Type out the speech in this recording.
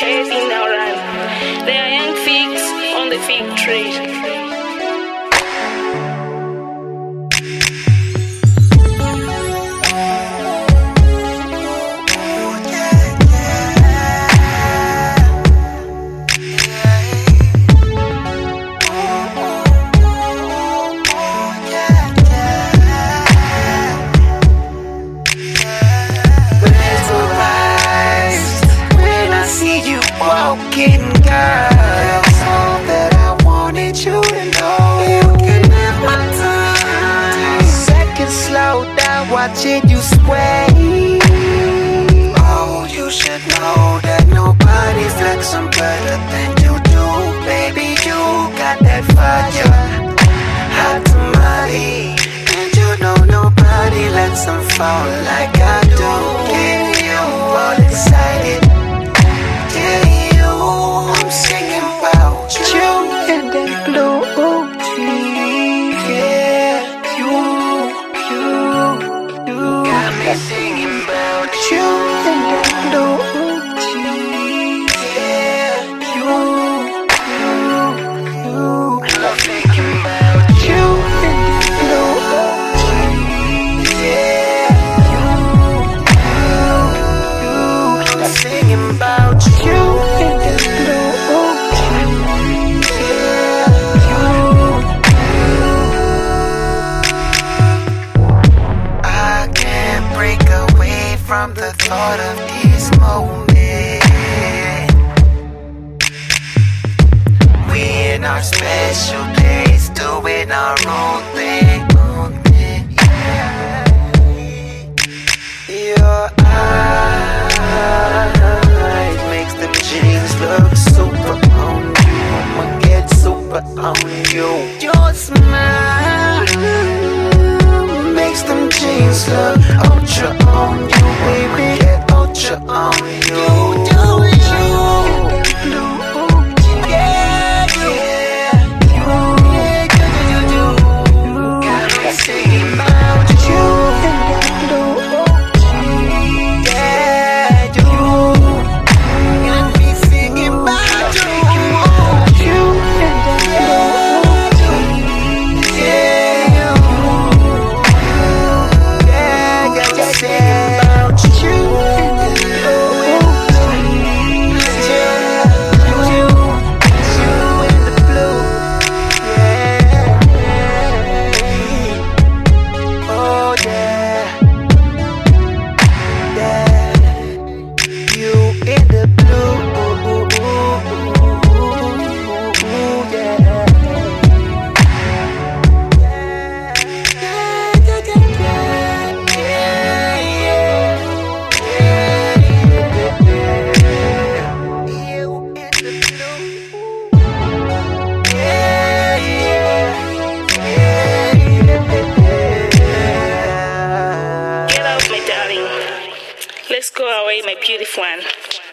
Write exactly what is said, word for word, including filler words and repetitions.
chasing now run. They are young figs on the fig tree. Walking, girl, that's all that I wanted you to know. You can have my time. Second slow down, watching you sway. Oh, you should know that nobody flexing better than you do. Baby, you got that fire, hot tamale, and you know nobody lets them fall like I do. Get you all excited. I'm singing about you and that blue jeans. Yeah, you, you, you got me singing about you and that blue jeans. Yeah, you, you, you. I'm thinking about you and that blue jeans. Yeah, you, you, you. I'm singing about you and that blue. From the thought of this moment, we in our special place, doing our own thing, own thing, yeah. Your eyes makes them jeans look super on you. I'ma get super on you. Your smile makes them jeans look ultra on you. Baby, get ultra on you. Do you? Yeah, yeah. You, you, you, you. Got me singing about you and that blue. Yeah, you. Got me singing about you. You and that blue. Yeah, yeah. Got me singing about you. Let's go away, my beautiful one.